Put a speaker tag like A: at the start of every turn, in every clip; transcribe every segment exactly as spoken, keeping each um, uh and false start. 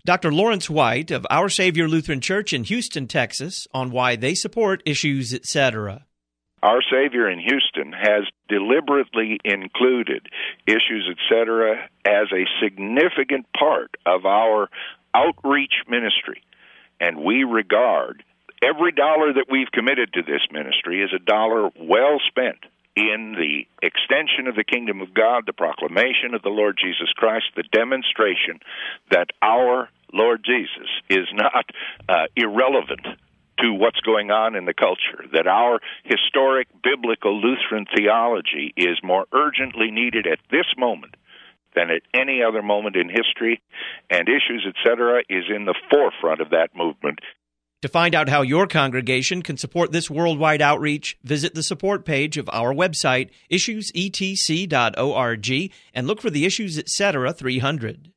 A: Doctor Lawrence White of Our Savior Lutheran Church in Houston, Texas, on why they support Issues, et cetera.
B: Our Savior in Houston has deliberately included Issues, et cetera as a significant part of our outreach ministry, and we regard every dollar that we've committed to this ministry as a dollar well spent in the extension of the kingdom of God, the proclamation of the Lord Jesus Christ, the demonstration that our Lord Jesus is not uh, irrelevant to what's going on in the culture, that our historic biblical Lutheran theology is more urgently needed at this moment than at any other moment in history, and Issues, et cetera, is in the forefront of that movement.
A: To find out how your congregation can support this worldwide outreach, visit the support page of our website, issues e t c dot org, and look for the Issues, et cetera three hundred.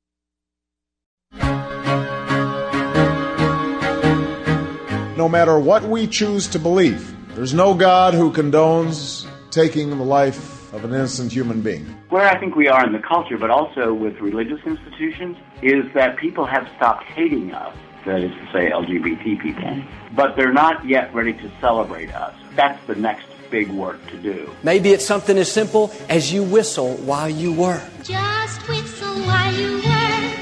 C: No matter what we choose to believe, there's no God who condones taking the life of an innocent human being.
D: Where I think we are in the culture, but also with religious institutions, is that people have stopped hating us. That is to say, L G B T people. But they're not yet ready to celebrate us. That's the next big work to do.
E: Maybe it's something as simple as you whistle while you work.
F: Just whistle while you work.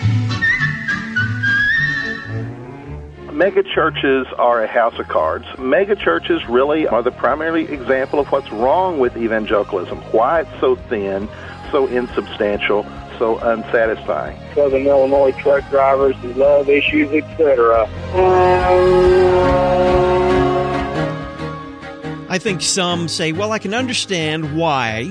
G: Mega churches are a house of cards. Mega churches really are the primary example of what's wrong with evangelicalism. Why it's so thin, so insubstantial, so unsatisfying.
H: Southern Illinois truck drivers who love Issues, et cetera.
A: I think some say, well, I can understand why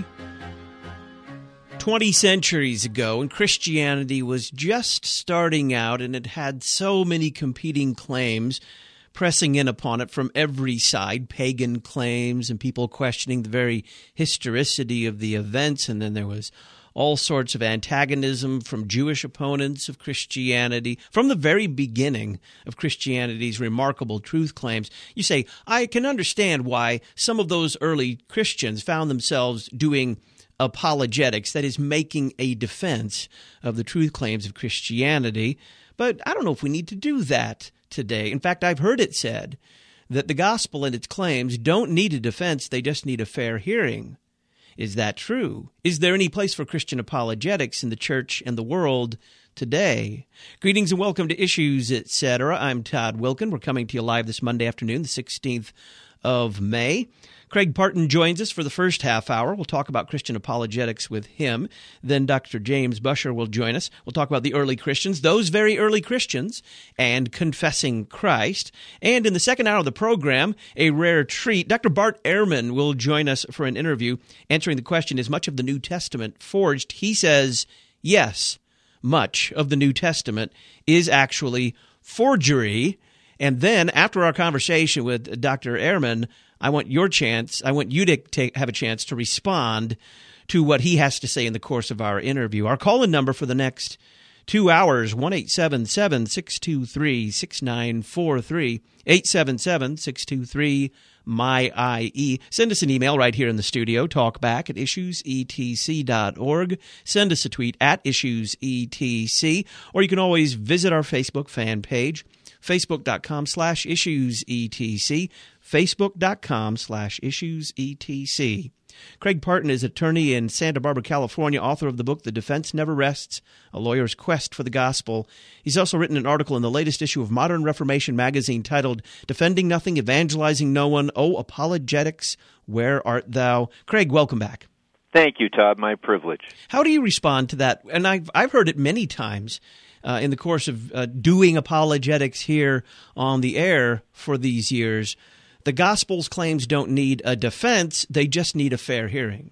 A: twenty centuries ago, when Christianity was just starting out and it had so many competing claims pressing in upon it from every side, pagan claims and people questioning the very historicity of the events, and then there was all sorts of antagonism from Jewish opponents of Christianity from the very beginning of Christianity's remarkable truth claims. You say, I can understand why some of those early Christians found themselves doing apologetics, that is, making a defense of the truth claims of Christianity, but I don't know if we need to do that today. In fact, I've heard it said that the gospel and its claims don't need a defense, they just need a fair hearing. Is that true? Is there any place for Christian apologetics in the church and the world today? Greetings and welcome to Issues, et cetera. I'm Todd Wilken. We're coming to you live this Monday afternoon, the sixteenth of May. Craig Parton joins us for the first half hour. We'll talk about Christian apologetics with him. Then Doctor James Busher will join us. We'll talk about the early Christians, those very early Christians, and confessing Christ. And in the second hour of the program, a rare treat, Doctor Bart Ehrman will join us for an interview answering the question, is much of the New Testament forged? He says, yes, much of the New Testament is actually forgery. And then after our conversation with Doctor Ehrman, I want your chance, I want you to take, have a chance to respond to what he has to say in the course of our interview. Our call-in number for the next two hours, one eight seven seven, six two three, six nine four three, eight seven seven, six two three, M Y I E. Send us an email right here in the studio, talkback at issues e t c dot org. Send us a tweet at issues e t c, or you can always visit our Facebook fan page, facebook.com slash issues etc, facebook.com slash issues etc. Craig Parton is attorney in Santa Barbara, California, author of the book The Defense Never Rests, A Lawyer's Quest for the Gospel. He's also written an article in the latest issue of Modern Reformation magazine titled Defending Nothing, Evangelizing No One, Oh, Apologetics, Where Art Thou? Craig, welcome back.
I: Thank you, Todd. My privilege.
A: How do you respond to that? And I've, I've heard it many times uh, in the course of uh, doing apologetics here on the air for these years. The gospel's claims don't need a defense, they just need a fair hearing.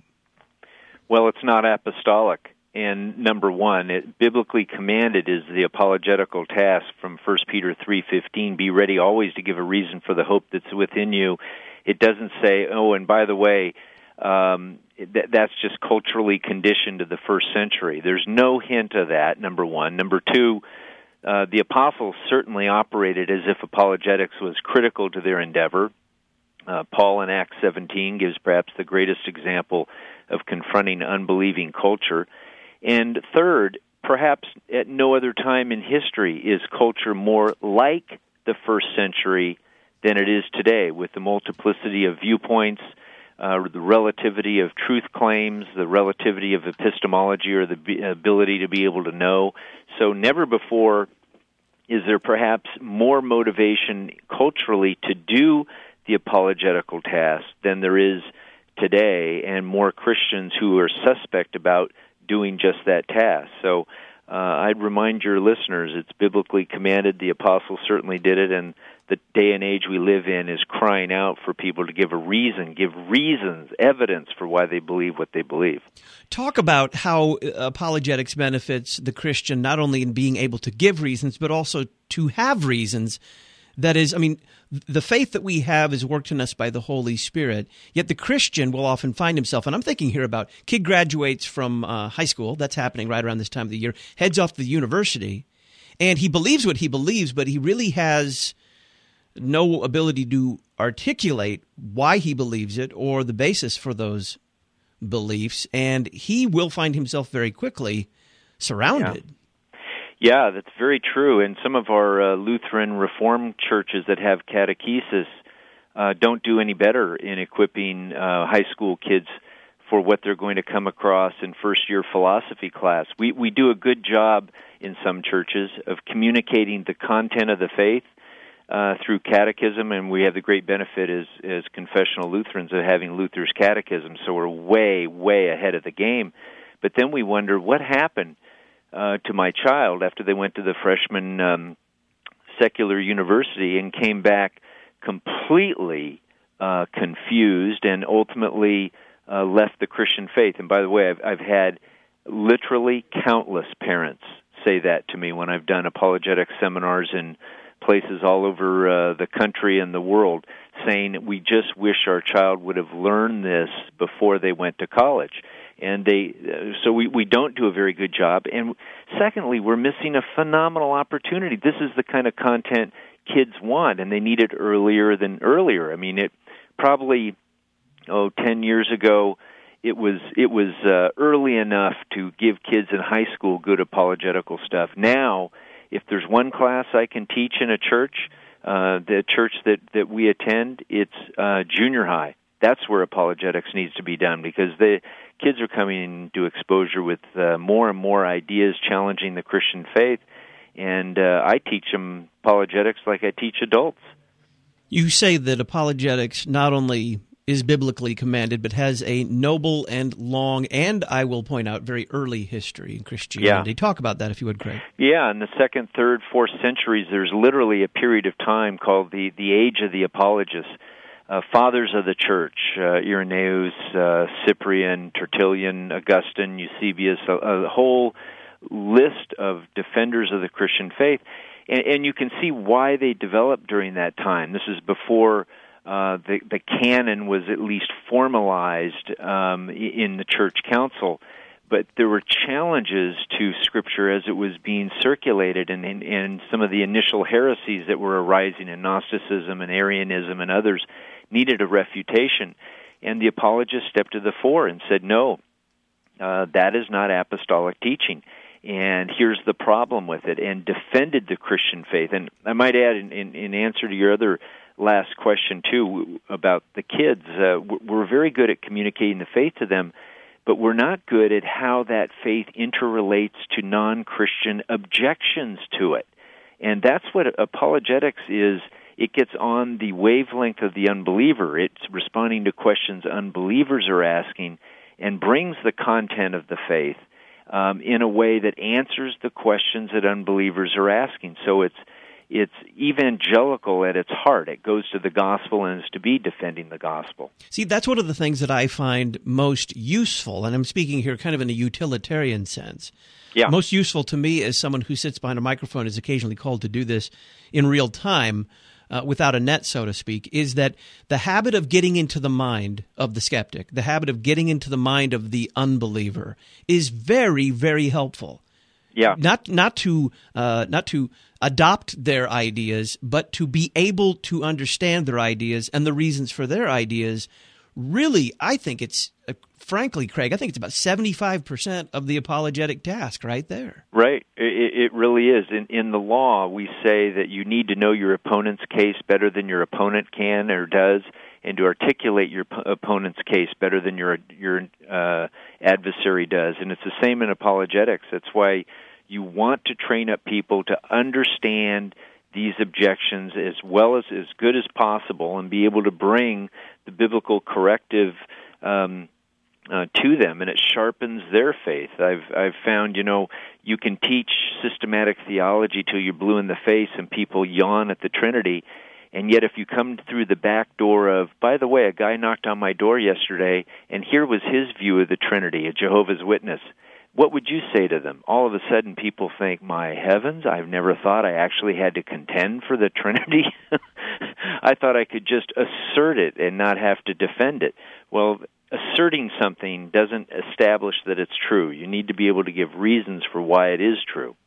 I: Well, it's not apostolic. And number one, it, biblically commanded is the apologetical task from First Peter three fifteen, be ready always to give a reason for the hope that's within you. It doesn't say, oh, and by the way, um, th- that's just culturally conditioned to the first century. There's no hint of that, number one. Number two, uh, the apostles certainly operated as if apologetics was critical to their endeavor. Uh, Paul in Acts seventeen gives perhaps the greatest example of confronting unbelieving culture. And third, perhaps at no other time in history is culture more like the first century than it is today, with the multiplicity of viewpoints, uh, the relativity of truth claims, the relativity of epistemology, or the ability to be able to know. So never before is there perhaps more motivation culturally to do the apologetical task than there is today, and more Christians who are suspect about doing just that task. So uh, I'd remind your listeners, it's biblically commanded. The apostles certainly did it, and the day and age we live in is crying out for people to give a reason, give reasons, evidence for why they believe what they believe.
A: Talk about how apologetics benefits the Christian, not only in being able to give reasons, but also to have reasons. That is, I mean, the faith that we have is worked in us by the Holy Spirit, yet the Christian will often find himself, and I'm thinking here about kid graduates from uh, high school, that's happening right around this time of the year, heads off to the university, and he believes what he believes, but he really has no ability to articulate why he believes it or the basis for those beliefs, and he will find himself very quickly surrounded.
I: Yeah. Yeah, that's very true. And some of our uh, Lutheran Reformed churches that have catechesis uh, don't do any better in equipping uh, high school kids for what they're going to come across in first-year philosophy class. We we do a good job in some churches of communicating the content of the faith uh, through catechism, and we have the great benefit as, as confessional Lutherans of having Luther's catechism, so we're way, way ahead of the game. But then we wonder, what happened Uh, to my child after they went to the freshman um, secular university and came back completely uh, confused and ultimately uh, left the Christian faith. And by the way, I've, I've had literally countless parents say that to me when I've done apologetic seminars in places all over uh, the country and the world, saying we just wish our child would have learned this before they went to college. And they, uh, so we, we don't do a very good job. And secondly, we're missing a phenomenal opportunity. This is the kind of content kids want, and they need it earlier than earlier. I mean, it probably, oh, ten years ago, it was it was uh, early enough to give kids in high school good apologetical stuff. Now, if there's one class I can teach in a church, uh, the church that, that we attend, it's uh, junior high. That's where apologetics needs to be done, because the kids are coming into exposure with uh, more and more ideas challenging the Christian faith, and uh, I teach them apologetics like I teach adults.
A: You say that apologetics not only is biblically commanded, but has a noble and long, and I will point out, very early history in Christianity.
I: Yeah.
A: Talk about that, if you would, Craig.
I: Yeah, in the second, third, fourth centuries, there's literally a period of time called the, the Age of the Apologists. Uh, fathers of the church, uh, Irenaeus, uh, Cyprian, Tertullian, Augustine, Eusebius, a, a whole list of defenders of the Christian faith. And, and you can see why they developed during that time. This is before uh, the, the canon was at least formalized um, in the church council. But there were challenges to Scripture as it was being circulated, and, and, and some of the initial heresies that were arising in Gnosticism and Arianism and others needed a refutation. And the apologists stepped to the fore and said, no, uh, that is not apostolic teaching, and here's the problem with it, and defended the Christian faith. And I might add, in, in, in answer to your other last question, too, about the kids, uh, we're very good at communicating the faith to them, but we're not good at how that faith interrelates to non-Christian objections to it. And that's what apologetics is. It gets on the wavelength of the unbeliever. It's responding to questions unbelievers are asking and brings the content of the faith um, in a way that answers the questions that unbelievers are asking. So it's It's evangelical at its heart. It goes to the gospel and is to be defending the gospel.
A: See, that's one of the things that I find most useful, and I'm speaking here kind of in a utilitarian sense.
I: Yeah.
A: Most useful to me as someone who sits behind a microphone, is occasionally called to do this in real time, uh, without a net, so to speak, is that the habit of getting into the mind of the skeptic, the habit of getting into the mind of the unbeliever, is very, very helpful.
I: Yeah.
A: Not not to uh, not to adopt their ideas, but to be able to understand their ideas and the reasons for their ideas really, I think it's, uh, frankly, Craig, I think it's about seventy-five percent of the apologetic task right there.
I: Right. It, it really is. In, in the law, we say that you need to know your opponent's case better than your opponent can or does, and to articulate your p- opponent's case better than your your uh, adversary does. And it's the same in apologetics. That's why you want to train up people to understand these objections as well as as good as possible and be able to bring the biblical corrective um, uh, to them, and it sharpens their faith. I've I've found, you know, you can teach systematic theology till you're blue in the face and people yawn at the Trinity, and yet if you come through the back door of, by the way, a guy knocked on my door yesterday, and here was his view of the Trinity, a Jehovah's Witness, what would you say to them? All of a sudden people think, my heavens, I've never thought I actually had to contend for the Trinity. I thought I could just assert it and not have to defend it. Well, asserting something doesn't establish that it's true. You need to be able to give reasons for why it is true.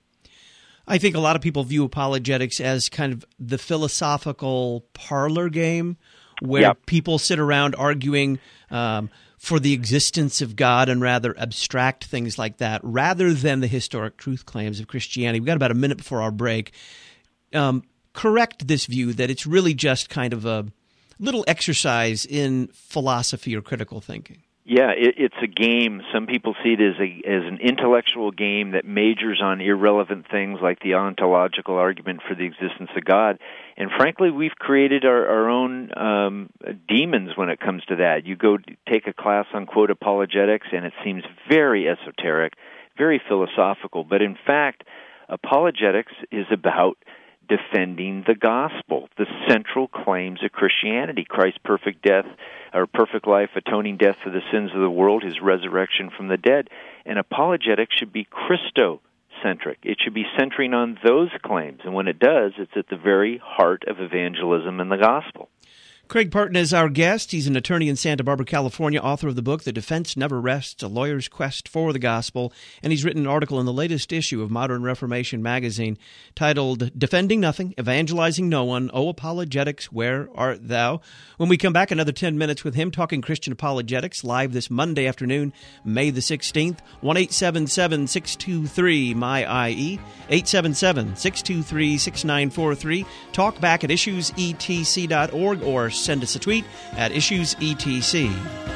A: I think a lot of people view apologetics as kind of the philosophical parlor game where yep. people sit around arguing um, for the existence of God and rather abstract things like that, rather than the historic truth claims of Christianity. We've got about a minute before our break. Um, correct this view that it's really just kind of a little exercise in philosophy or critical thinking.
I: Yeah, it, it's a game. Some people see it as a as an intellectual game that majors on irrelevant things like the ontological argument for the existence of God. And frankly, we've created our, our own um, demons when it comes to that. You go take a class on, quote, apologetics, and it seems very esoteric, very philosophical. But in fact, apologetics is about defending the gospel, the central claims of Christianity, Christ's perfect death, or perfect life, atoning death for the sins of the world, his resurrection from the dead. And apologetics should be Christocentric. It should be centering on those claims. And when it does, it's at the very heart of evangelism and the gospel.
A: Craig Parton is our guest. He's an attorney in Santa Barbara, California, author of the book, The Defense Never Rests, A Lawyer's Quest for the Gospel, and he's written an article in the latest issue of Modern Reformation magazine titled Defending Nothing, Evangelizing No One, O Apologetics, Where Art Thou? When we come back, another ten minutes with him talking Christian apologetics, live this Monday afternoon, May the sixteenth, one eight seven seven, six two three, M Y I E, eight seven seven, six two three, six nine four three. Talk back at issues e t c dot org or send us a tweet at issues E T C.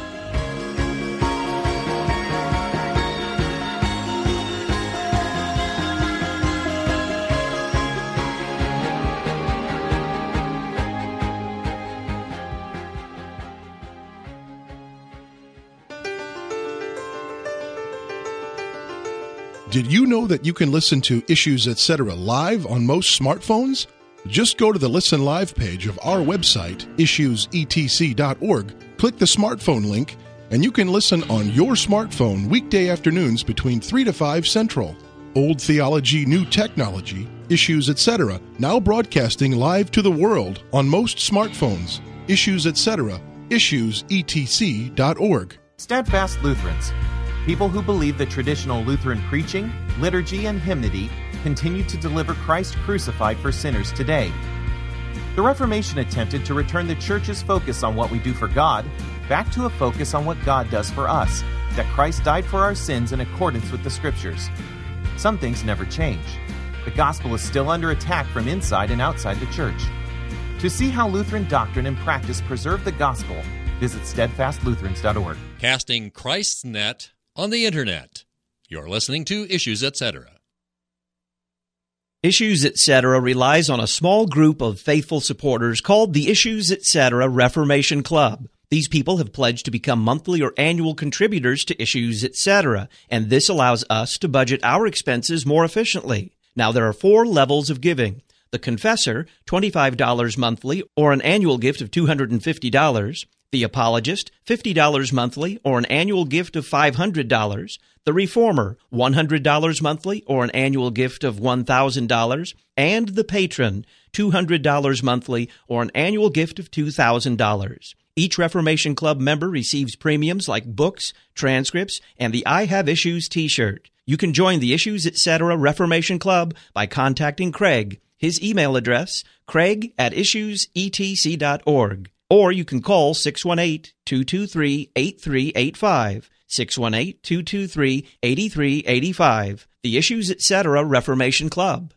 J: Did you know that you can listen to Issues Etc. live on most smartphones? Just go to the Listen Live page of our website, issues e t c dot org, click the smartphone link, and you can listen on your smartphone weekday afternoons between three to five Central. Old Theology, New Technology, Issues Etc. now broadcasting live to the world on most smartphones. Issues Etc. issues e t c dot org.
K: Steadfast Lutherans, people who believe that traditional Lutheran preaching, liturgy, and hymnody continue to deliver Christ crucified for sinners today. The Reformation attempted to return the Church's focus on what we do for God back to a focus on what God does for us, that Christ died for our sins in accordance with the Scriptures. Some things never change. The gospel is still under attack from inside and outside the Church. To see how Lutheran doctrine and practice preserve the gospel, visit steadfast lutherans dot org.
L: Casting Christ's net on the Internet. You're listening to Issues Etc.
A: Issues Etc. relies on a small group of faithful supporters called the Issues Etc. Reformation Club. These people have pledged to become monthly or annual contributors to Issues Etc., and this allows us to budget our expenses more efficiently. Now, there are four levels of giving. The Confessor, twenty-five dollars monthly, or an annual gift of two hundred fifty dollars. The Apologist, fifty dollars monthly, or an annual gift of five hundred dollars. The Reformer, one hundred dollars monthly, or an annual gift of one thousand dollars. And the Patron, two hundred dollars monthly, or an annual gift of two thousand dollars. Each Reformation Club member receives premiums like books, transcripts, and the I Have Issues t-shirt. You can join the Issues Etc. Reformation Club by contacting Craig. His email address, craig at issues e t c dot org. Or you can call six one eight, two two three, eight three eight five, six one eight, two two three, eight three eight five. The Issues Etc. Reformation Club.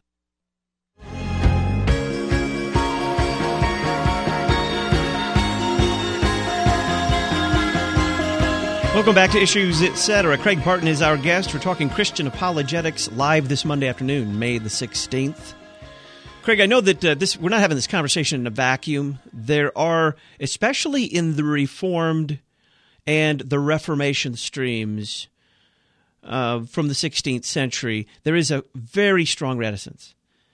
A: Welcome back to Issues Etc. Craig Parton is our guest. We're talking Christian apologetics live this Monday afternoon, May the sixteenth. Craig, I know that uh, this we're not having this conversation in a vacuum. There are, especially in the Reformed and the Reformation streams uh, from the sixteenth century, there is a very strong reticence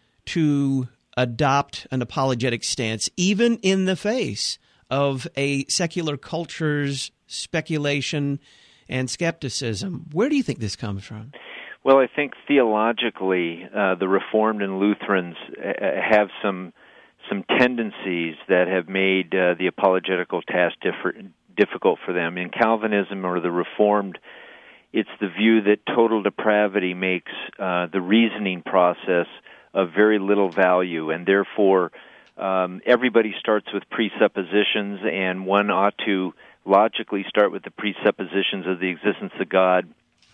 A: to adopt an apologetic stance, even in the face of a secular culture's speculation and skepticism. Where do you think this comes from?
I: Well, I think theologically, uh, the Reformed and Lutherans uh, have some some tendencies that have made uh, the apologetical task differ- difficult for them. In Calvinism or the Reformed, it's the view that total depravity makes uh, the reasoning process of very little value, and therefore um, everybody starts with presuppositions, and one ought to logically start with the presuppositions of the existence of God,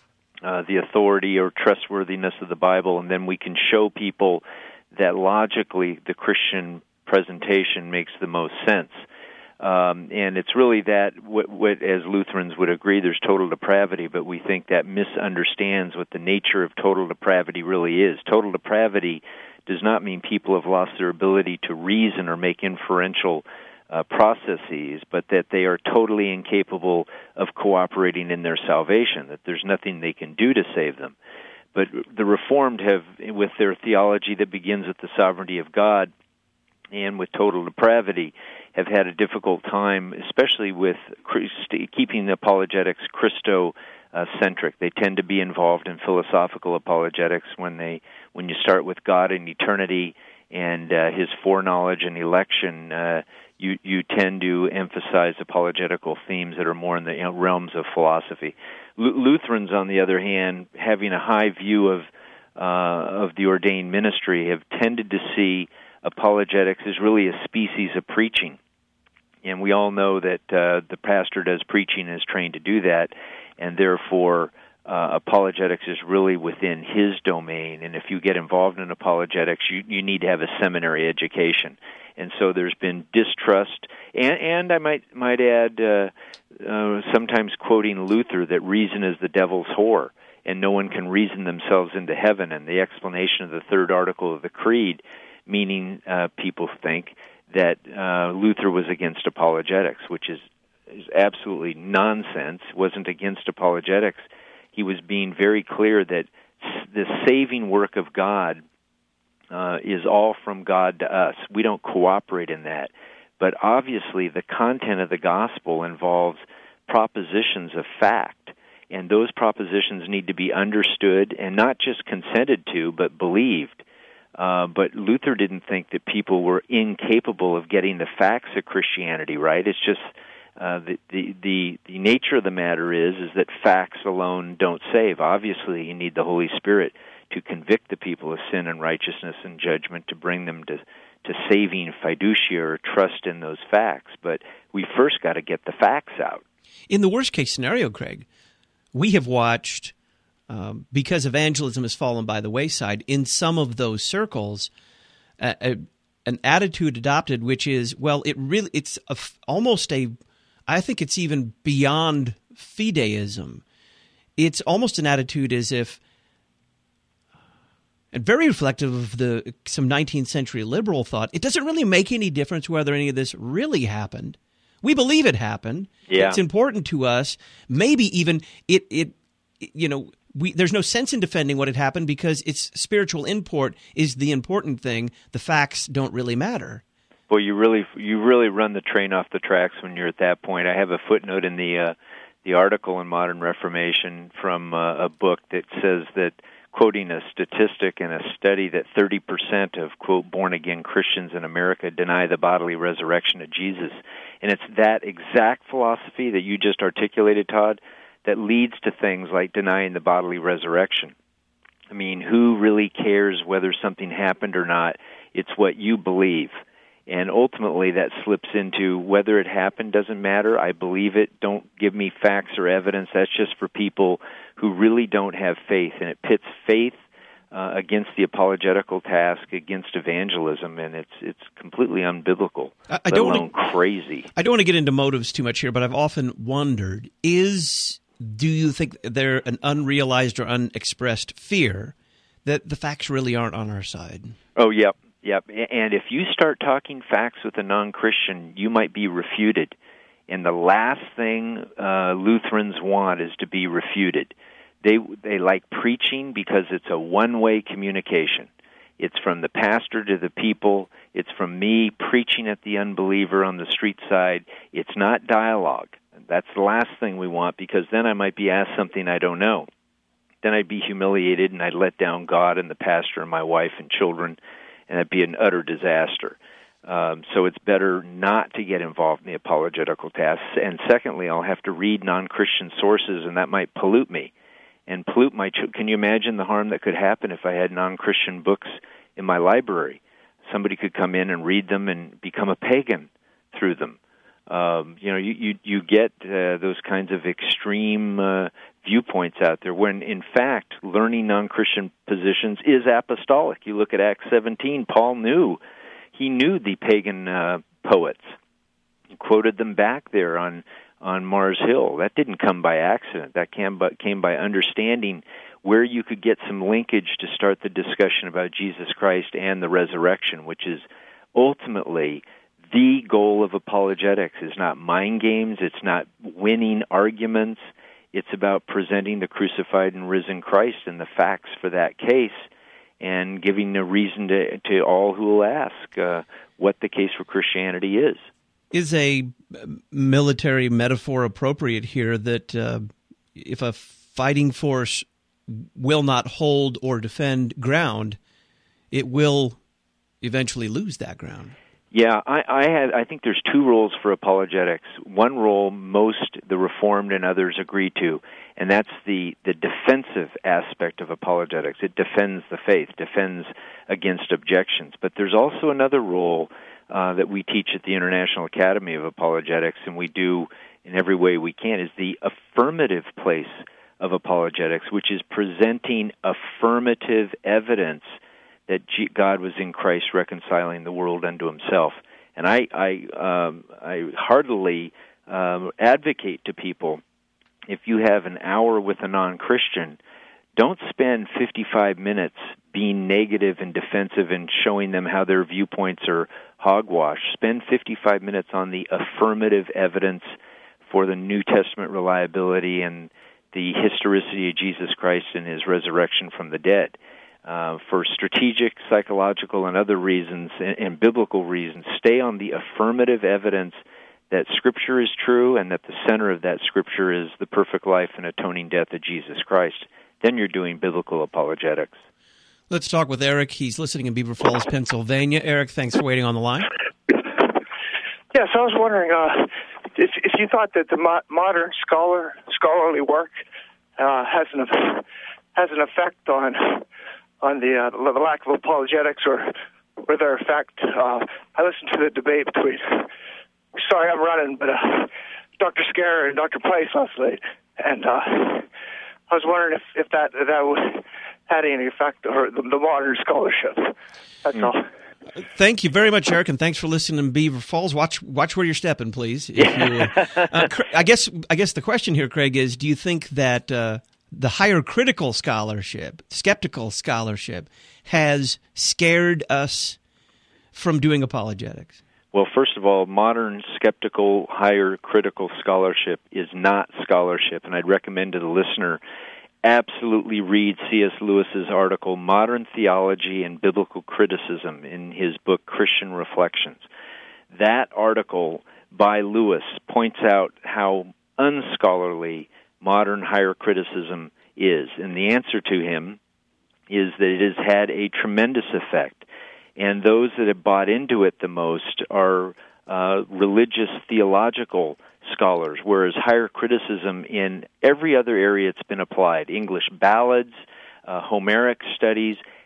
I: Uh, the authority or trustworthiness of the Bible, and then we can show people that logically the Christian presentation makes the most sense. Um, and it's really that, what, what, as Lutherans would agree, there's total depravity, but we think that misunderstands what the nature of total depravity really is. Total depravity does not mean people have lost their ability to reason or make inferential Uh, processes, but that they are totally incapable of cooperating in their salvation, that there's nothing they can do to save them. But the Reformed have, with their theology that begins with the sovereignty of God and with total depravity, have had a difficult time, especially with Christ- keeping the apologetics Christo-centric. They tend to be involved in philosophical apologetics when they when you start with God and eternity and uh, His foreknowledge and election. Uh, You, you tend to emphasize apologetical themes that are more in the you know, realms of philosophy. L- Lutherans, on the other hand, having a high view of uh, of the ordained ministry, have tended to see apologetics as really a species of preaching. And we all know that uh, the pastor does preaching and is trained to do that, and therefore uh, apologetics is really within his domain. And if you get involved in apologetics, you, you need to have a seminary education. And so there's been distrust, and, and I might might add, uh, uh, sometimes quoting Luther, that reason is the devil's whore, and no one can reason themselves into heaven. And the explanation of the third article of the Creed, meaning uh, people think that uh, Luther was against apologetics, which is, is absolutely nonsense. Wasn't against apologetics. He was being very clear that the saving work of God Uh, is all from God to us. We don't cooperate in that. But obviously the content of the gospel involves propositions of fact, and those propositions need to be understood and not just consented to, but believed. Uh, but Luther didn't think that people were incapable of getting the facts of Christianity right. It's just uh, the, the, the, the nature of the matter is, is that facts alone don't save. Obviously you need the Holy Spirit to convict the people of sin and righteousness and judgment, to bring them to, to saving fiducia or trust in those facts. But we first got to get the facts out.
A: In the worst-case scenario, Craig, we have watched, um, because evangelism has fallen by the wayside, in some of those circles, uh, a, an attitude adopted which is, well, it really it's a, almost a, I think it's even beyond fideism. It's almost an attitude as if, and very reflective of the some nineteenth century liberal thought, it doesn't really make any difference whether any of this really happened. We believe it happened.
I: Yeah.
A: It's important to us. Maybe even it, it you know, we, there's no sense in defending what had happened because its spiritual import is the important thing. The facts don't really matter.
I: Well, you really you really run the train off the tracks when you're at that point. I have a footnote in the uh, the article in Modern Reformation from uh, a book that says that, quoting a statistic in a study, that thirty percent of, quote, born-again Christians in America deny the bodily resurrection of Jesus. And it's that exact philosophy that you just articulated, Todd, that leads to things like denying the bodily resurrection. I mean, who really cares whether something happened or not? It's what you believe. And ultimately, that slips into whether it happened doesn't matter. I believe it. Don't give me facts or evidence. That's just for people who really don't have faith. And it pits faith uh, against the apologetical task, against evangelism, and it's it's completely unbiblical,
A: I, I don't
I: alone
A: wanna,
I: crazy.
A: I don't want to get into motives too much here, but I've often wondered, is, do you think there an unrealized or unexpressed fear that the facts really aren't on our side?
I: Oh, yep. Yep, and if you start talking facts with a non-Christian, you might be refuted. And the last thing uh, Lutherans want is to be refuted. They they like preaching because it's a one-way communication. It's from the pastor to the people. It's from me preaching at the unbeliever on the street side. It's not dialogue. That's the last thing we want, because then I might be asked something I don't know. Then I'd be humiliated, and I'd let down God and the pastor and my wife and children, and it'd be an utter disaster. Um, so it's better not to get involved in the apologetical tasks. And secondly, I'll have to read non-Christian sources, and that might pollute me. And pollute my ch- can you imagine the harm that could happen if I had non-Christian books in my library? Somebody could come in and read them and become a pagan through them. Um, you know, you, you, you get uh, those kinds of extreme uh, viewpoints out there when, in fact, learning non-Christian positions is apostolic. You look at Acts seventeen, Paul knew, he knew the pagan uh, poets. He quoted them back there on, on Mars Hill. That didn't come by accident. That came by, came by understanding where you could get some linkage to start the discussion about Jesus Christ and the resurrection, which is ultimately the goal of apologetics. Is not mind games. It's not winning arguments. It's about presenting the crucified and risen Christ and the facts for that case, and giving a reason to, to all who will ask uh, what the case for Christianity is.
A: Is a military metaphor appropriate here that uh, if a fighting force will not hold or defend ground, it will eventually lose that ground?
I: Yeah, I, I had. I think there's two roles for apologetics. One role most the Reformed and others agree to, and that's the, the defensive aspect of apologetics. It defends the faith, defends against objections. But there's also another role uh, that we teach at the International Academy of Apologetics, and we do in every way we can, is the affirmative place of apologetics, which is presenting affirmative evidence that God was in Christ reconciling the world unto himself. And I I, um, I heartily um, advocate to people, if you have an hour with a non-Christian, don't spend fifty-five minutes being negative and defensive and showing them how their viewpoints are hogwash. Spend fifty-five minutes on the affirmative evidence for the New Testament reliability and the historicity of Jesus Christ and his resurrection from the dead. Uh, for strategic, psychological, and other reasons, and, and biblical reasons, stay on the affirmative evidence that Scripture is true and that the center of that Scripture is the perfect life and atoning death of Jesus Christ. Then you're doing biblical apologetics.
A: Let's talk with Eric. He's listening in Beaver Falls, Pennsylvania. Eric, thanks for waiting on the line.
H: Yes, I was wondering uh, if, if you thought that the mo- modern scholar scholarly work uh, has an has an effect on on the, uh, the lack of apologetics, or or their effect. Uh, I listened to the debate between, sorry I'm running, but uh, Doctor Scare and Doctor Price last night, and uh, I was wondering if, if that that would, had any effect on the, the modern scholarship. That's mm. all.
A: Thank you very much, Eric, and thanks for listening to Beaver Falls. Watch watch where you're stepping, please. If you, uh, I guess I guess the question here, Craig, is: do you think that uh, the higher critical scholarship, skeptical scholarship, has scared us from doing apologetics?
I: Well, first of all, modern skeptical, higher critical scholarship is not scholarship, and I'd recommend to the listener absolutely read C S Lewis's article, Modern Theology and Biblical Criticism, in his book, Christian Reflections. That article by Lewis points out how unscholarly modern higher criticism is, and the answer to him is that it has had a tremendous effect, and those that have bought into it the most are uh, religious theological scholars, whereas higher criticism in every other area it's been applied, English ballads, uh, Homeric studies,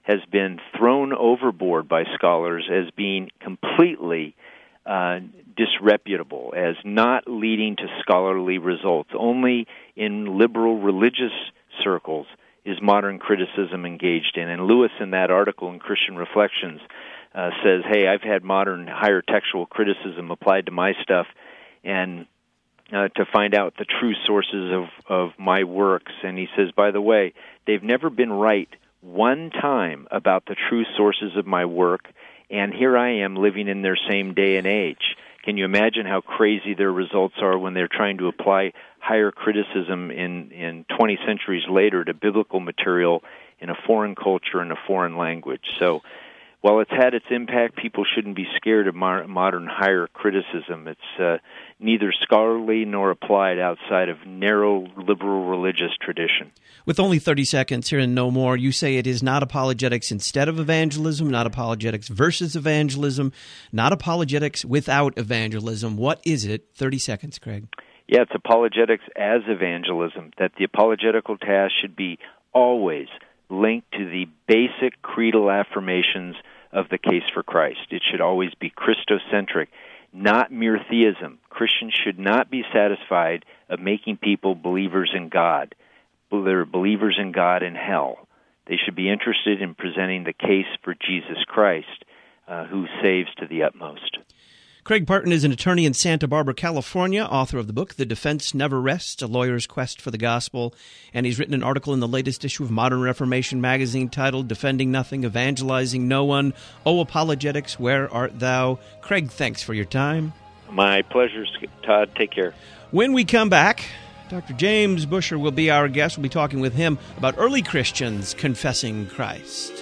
I: has been thrown overboard by scholars as being completely uh, disreputable, as not leading to scholarly results. Only in liberal religious circles is modern criticism engaged in. And Lewis, in that article in Christian Reflections, uh, says, hey, I've had modern higher textual criticism applied to my stuff, and uh, to find out the true sources of, of my works. And he says, by the way, they've never been right one time about the true sources of my work, and here I am living in their same day and age. Can you imagine how crazy their results are when they're trying to apply higher criticism in, in twenty centuries later to biblical material in a foreign culture and a foreign language? So while it's had its impact, people shouldn't be scared of mo- modern higher criticism. It's uh, neither scholarly nor applied outside of narrow liberal religious tradition.
A: With only thirty seconds here and no more, you say it is not apologetics instead of evangelism, not apologetics versus evangelism, not apologetics without evangelism. What is it? thirty seconds, Craig.
I: Yeah, it's apologetics as evangelism, that the apologetical task should be always linked to the basic creedal affirmations of the case for Christ. It should always be Christocentric, not mere theism. Christians should not be satisfied of making people believers in God. They're believers in God and hell. They should be interested in presenting the case for Jesus Christ, uh, who saves to the utmost.
A: Craig Parton is an attorney in Santa Barbara, California, author of the book The Defense Never Rests, A Lawyer's Quest for the Gospel, and he's written an article in the latest issue of Modern Reformation magazine titled Defending Nothing, Evangelizing No One, O Apologetics, Where Art Thou? Craig, thanks for your time.
I: My pleasure, Todd. Take care.
A: When we come back, Doctor James Busher will be our guest. We'll be talking with him about early Christians confessing Christ.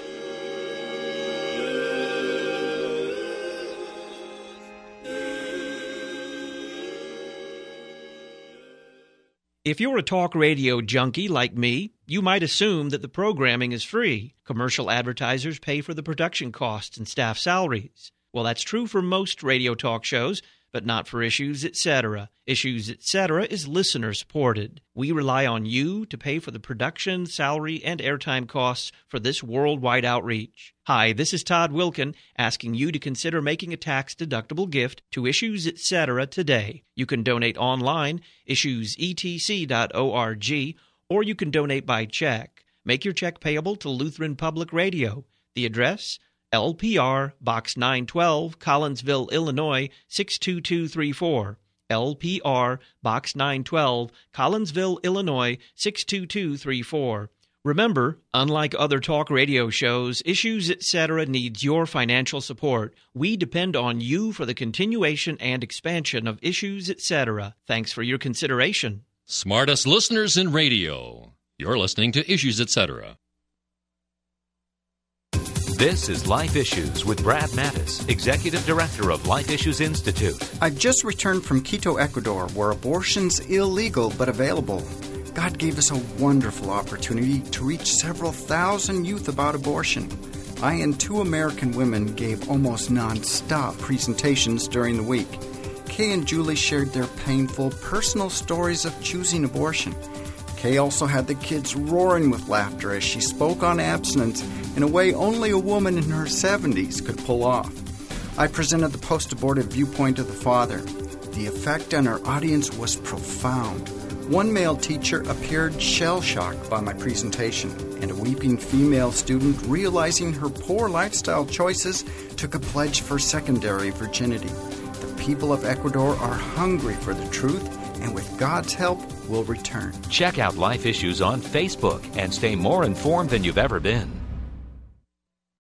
A: If you're a talk radio junkie like me, you might assume that the programming is free. Commercial advertisers pay for the production costs and staff salaries. Well, that's true for most radio talk shows, but not for Issues, et cetera. Issues, et cetera is listener-supported. We rely on you to pay for the production, salary, and airtime costs for this worldwide outreach. Hi, this is Todd Wilkin, asking you to consider making a tax-deductible gift to Issues, et cetera today. You can donate online, issues e t c dot org, or you can donate by check. Make your check payable to Lutheran Public Radio. The address? L P R, Box nine twelve, Collinsville, Illinois, six two two three four. L P R, Box nine twelve, Collinsville, Illinois, six two two three four. Remember, unlike other talk radio shows, Issues, et cetera needs your financial support. We depend on you for the continuation and expansion of Issues, et cetera. Thanks for your consideration.
L: Smartest listeners in radio. You're listening to Issues, et cetera.
M: This is Life Issues with Brad Mattis, Executive Director of Life Issues Institute.
N: I've just returned from Quito, Ecuador, where abortion's illegal but available. God gave us a wonderful opportunity to reach several thousand youth about abortion. I and two American women gave almost non-stop presentations during the week. Kay and Julie shared their painful, personal stories of choosing abortion. Kay also had the kids roaring with laughter as she spoke on abstinence in a way only a woman in her seventies could pull off. I presented the post-abortive viewpoint of the father. The effect on our audience was profound. One male teacher appeared shell-shocked by my presentation, and a weeping female student, realizing her poor lifestyle choices, took a pledge for secondary virginity. The people of Ecuador are hungry for the truth, and with God's help, will return.
M: Check out Life Issues on Facebook and stay more informed than you've ever been.